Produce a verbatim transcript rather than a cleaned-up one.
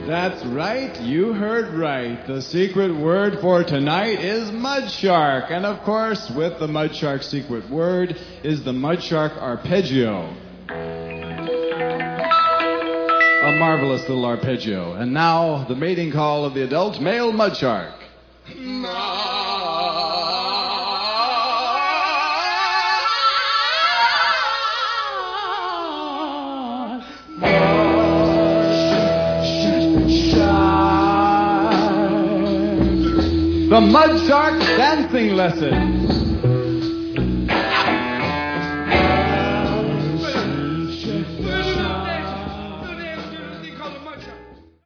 That's right, you heard right. The secret word for tonight is mud shark. And of course, with the mud shark secret word is the mud shark arpeggio. A marvelous little arpeggio. And now, the mating call of the adult male mud shark. The Mud Shark Dancing Lesson.